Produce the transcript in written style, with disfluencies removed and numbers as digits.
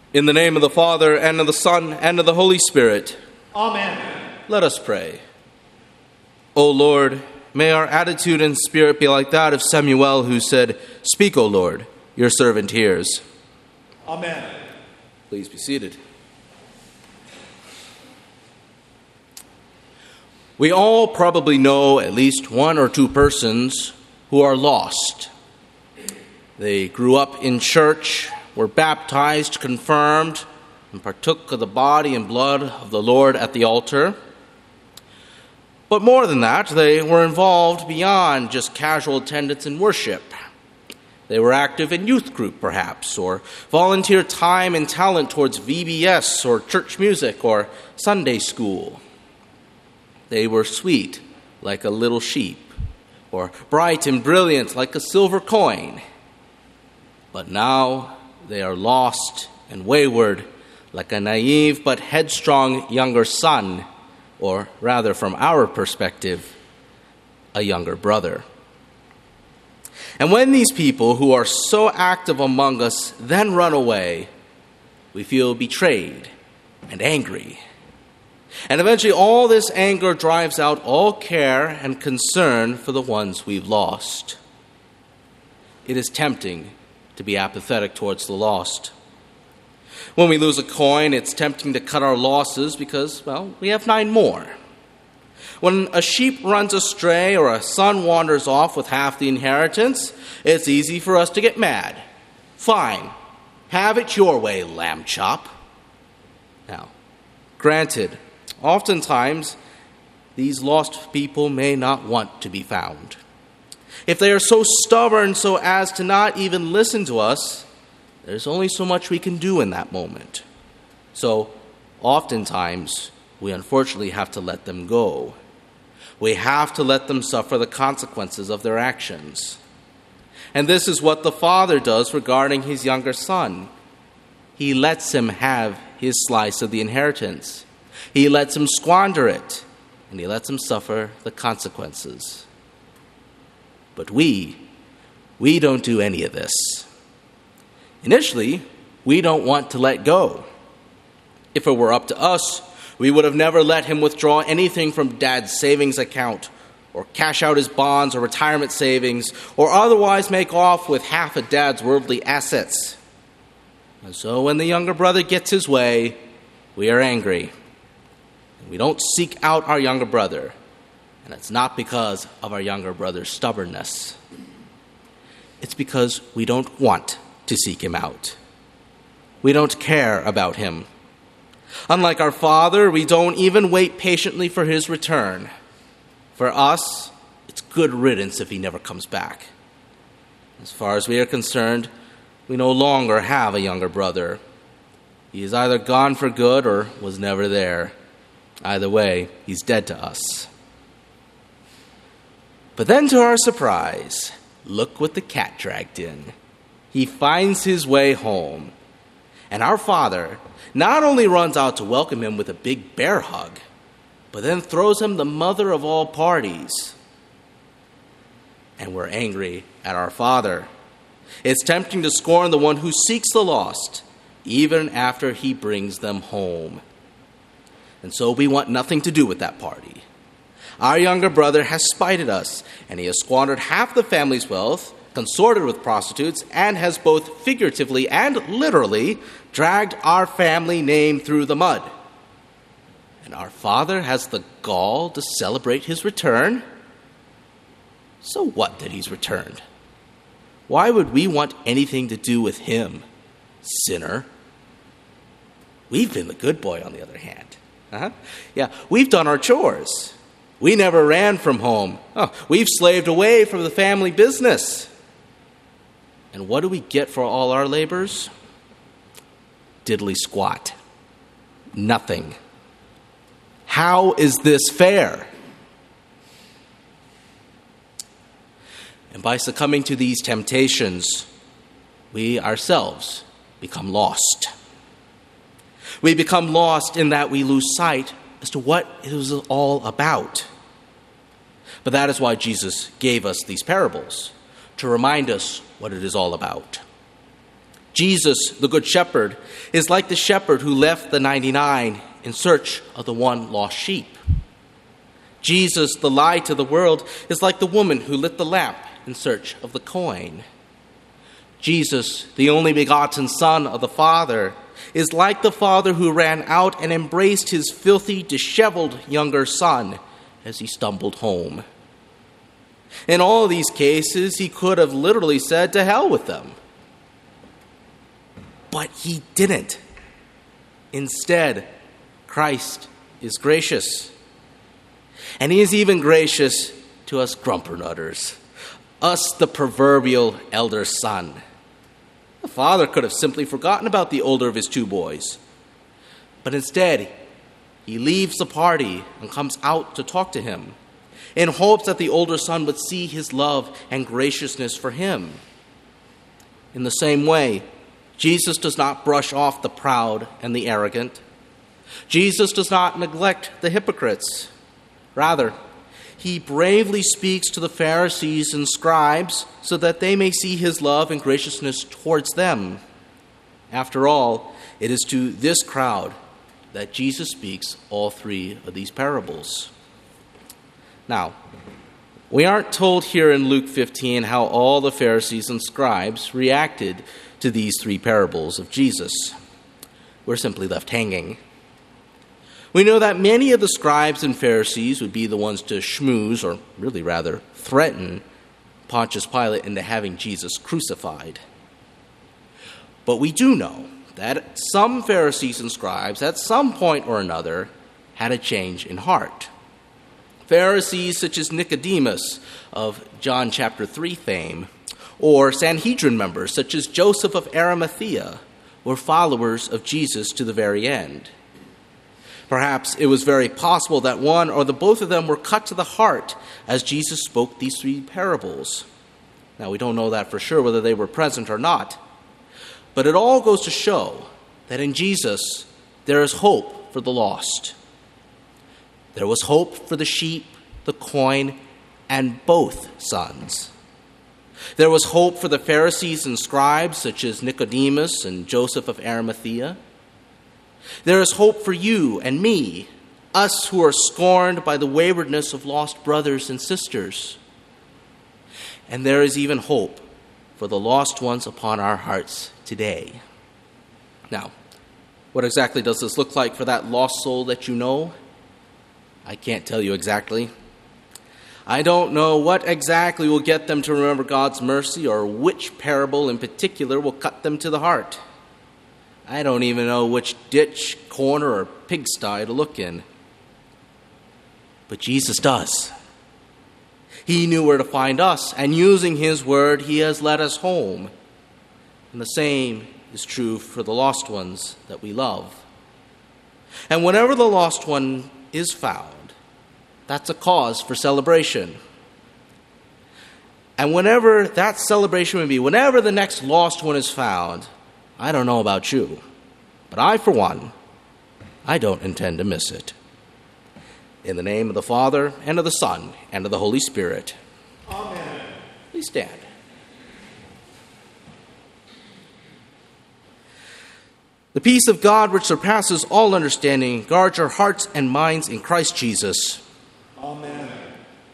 In the name of the Father, and of the Son, and of the Holy Spirit. Amen. Let us pray. O Lord, may our attitude and spirit be like that of Samuel, who said, "Speak, O Lord, your servant hears." Amen. Please be seated. We all probably know at least one or two persons who are lost. They grew up in church, were baptized, confirmed, and partook of the body and blood of the Lord at the altar. But more than that, they were involved beyond just casual attendance in worship. They were active in youth group, perhaps, or volunteered time and talent towards VBS or church music or Sunday school. They were sweet like a little sheep, or bright and brilliant like a silver coin. But now they are lost and wayward like a naive but headstrong younger son, or rather from our perspective, a younger brother. And when these people who are so active among us then run away, we feel betrayed and angry. And eventually all this anger drives out all care and concern for the ones we've lost. It is tempting to be apathetic towards the lost. When we lose a coin, it's tempting to cut our losses because, well, we have 9 more. When a sheep runs astray or a son wanders off with half the inheritance, it's easy for us to get mad. Fine, have it your way, lamb chop. Now, granted, oftentimes these lost people may not want to be found. If they are so stubborn so as to not even listen to us, there's only so much we can do in that moment. So, oftentimes, we unfortunately have to let them go. We have to let them suffer the consequences of their actions. And this is what the father does regarding his younger son. He lets him have his slice of the inheritance. He lets him squander it, and he lets him suffer the consequences. But we don't do any of this. Initially, we don't want to let go. If it were up to us, we would have never let him withdraw anything from Dad's savings account, or cash out his bonds or retirement savings, or otherwise make off with half of Dad's worldly assets. And so when the younger brother gets his way, we are angry. We don't seek out our younger brother. And it's not because of our younger brother's stubbornness. It's because we don't want to seek him out. We don't care about him. Unlike our father, we don't even wait patiently for his return. For us, it's good riddance if he never comes back. As far as we are concerned, we no longer have a younger brother. He is either gone for good or was never there. Either way, he's dead to us. But then to our surprise, look what the cat dragged in. He finds his way home. And our father not only runs out to welcome him with a big bear hug, but then throws him the mother of all parties. And we're angry at our father. It's tempting to scorn the one who seeks the lost, even after he brings them home. And so we want nothing to do with that party. Our younger brother has spited us, and he has squandered half the family's wealth, consorted with prostitutes, and has both figuratively and literally dragged our family name through the mud. And our father has the gall to celebrate his return? So what that he's returned? Why would we want anything to do with him, sinner? We've been the good boy, on the other hand. Yeah, we've done our chores. We never ran from home. We've slaved away from the family business. And what do we get for all our labors? Diddly squat. Nothing. How is this fair? And by succumbing to these temptations, we ourselves become lost. We become lost in that we lose sight as to what it was all about. But that is why Jesus gave us these parables, to remind us what it is all about. Jesus, the Good Shepherd, is like the shepherd who left the 99 in search of the one lost sheep. Jesus, the light of the world, is like the woman who lit the lamp in search of the coin. Jesus, the only begotten Son of the Father, is like the father who ran out and embraced his filthy, disheveled younger son as he stumbled home. In all of these cases, he could have literally said, "To hell with them." But he didn't. Instead, Christ is gracious. And he is even gracious to us grumpernutters, us the proverbial elder son. The father could have simply forgotten about the older of his two boys. But instead, he leaves the party and comes out to talk to him in hopes that the older son would see his love and graciousness for him. In the same way, Jesus does not brush off the proud and the arrogant. Jesus does not neglect the hypocrites. Rather, he bravely speaks to the Pharisees and scribes so that they may see his love and graciousness towards them. After all, it is to this crowd that Jesus speaks all three of these parables. Now, we aren't told here in Luke 15 how all the Pharisees and scribes reacted to these three parables of Jesus. We're simply left hanging. We know that many of the scribes and Pharisees would be the ones to schmooze, or really rather threaten, Pontius Pilate into having Jesus crucified. But we do know that some Pharisees and scribes at some point or another had a change in heart. Pharisees such as Nicodemus of John chapter 3 fame, or Sanhedrin members such as Joseph of Arimathea, were followers of Jesus to the very end. Perhaps it was very possible that one or the both of them were cut to the heart as Jesus spoke these three parables. Now, we don't know that for sure, whether they were present or not. But it all goes to show that in Jesus, there is hope for the lost. There was hope for the sheep, the coin, and both sons. There was hope for the Pharisees and scribes, such as Nicodemus and Joseph of Arimathea. There is hope for you and me, us who are scorned by the waywardness of lost brothers and sisters. And there is even hope for the lost ones upon our hearts today. Now, what exactly does this look like for that lost soul that you know? I can't tell you exactly. I don't know what exactly will get them to remember God's mercy or which parable in particular will cut them to the heart. I don't even know which ditch, corner, or pigsty to look in. But Jesus does. He knew where to find us, and using his word, he has led us home. And the same is true for the lost ones that we love. And whenever the lost one is found, that's a cause for celebration. And whenever that celebration would be, whenever the next lost one is found, I don't know about you, but I, for one, I don't intend to miss it. In the name of the Father, and of the Son, and of the Holy Spirit. Amen. Please stand. The peace of God, which surpasses all understanding, guards our hearts and minds in Christ Jesus. Amen.